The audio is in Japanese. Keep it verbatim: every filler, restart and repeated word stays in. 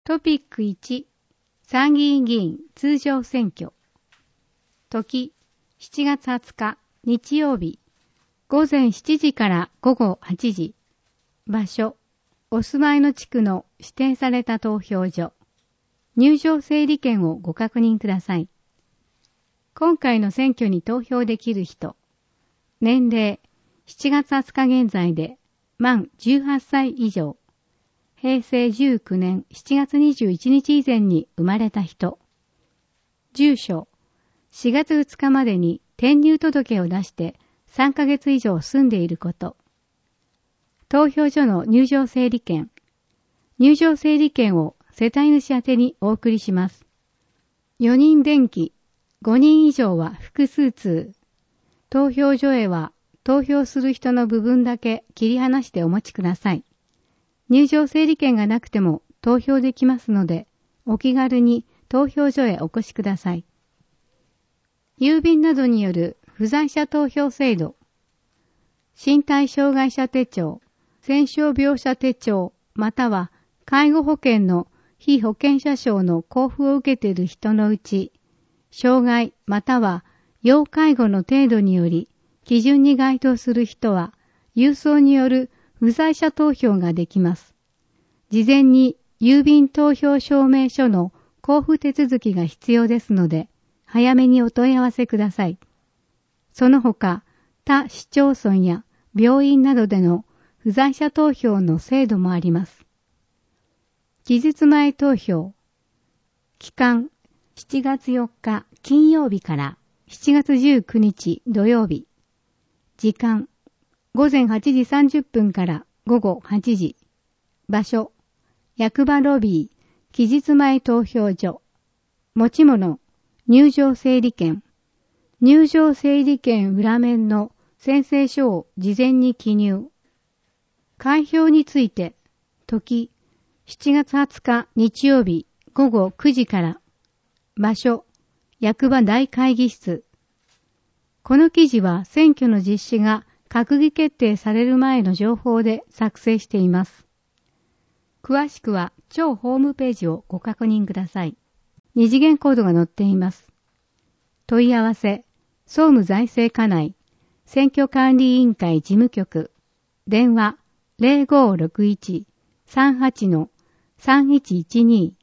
トピックいち、参議院議員通常選挙。時、しちがつはつか日曜日、午前しちじから午後はちじ。場所、お住まいの地区の指定された投票所。入場整理券をご確認ください。今回の選挙に投票できる人。年齢、しちがつはつか現在で、満じゅうはっさい以上。平成じゅうきゅうねんしちがつにじゅういちにち以前に生まれた人。住所、しがつふつかまでに転入届を出してさんかげつ以上住んでいること。投票所の入場整理券。入場整理券を世帯主宛てにお送りします。よにん電気、ごにん以上は複数通。投票所へは投票する人の部分だけ切り離してお持ちください。入場整理券がなくても投票できますので、お気軽に投票所へお越しください。郵便などによる不在者投票制度、身体障害者手帳、戦傷病者手帳、または介護保険の被保険者証の交付を受けている人のうち、障害または要介護の程度により基準に該当する人は、郵送による不在者投票ができます。事前に郵便投票証明書の交付手続きが必要ですので、早めにお問い合わせください。その他、他市町村や病院などでの不在者投票の制度もあります。期日前投票。期間、しちがつよっか金曜日からしちがつじゅうくにち土曜日。時間、ごぜんはちじさんじゅっぷんからごごはちじ。場所、役場ロビー、期日前投票所。持ち物、入場整理券。入場整理券裏面の宣誓書を事前に記入。開票について、時、しちがつはつか日曜日ごごくじから。場所、役場大会議室。この記事は選挙の実施が閣議決定される前の情報で作成しています。詳しくは超ホームページをご確認ください。二次元コードが載っています。問い合わせ、総務財政課内、選挙管理委員会事務局、電話 ゼロごろくいち さんはち さんいちいちに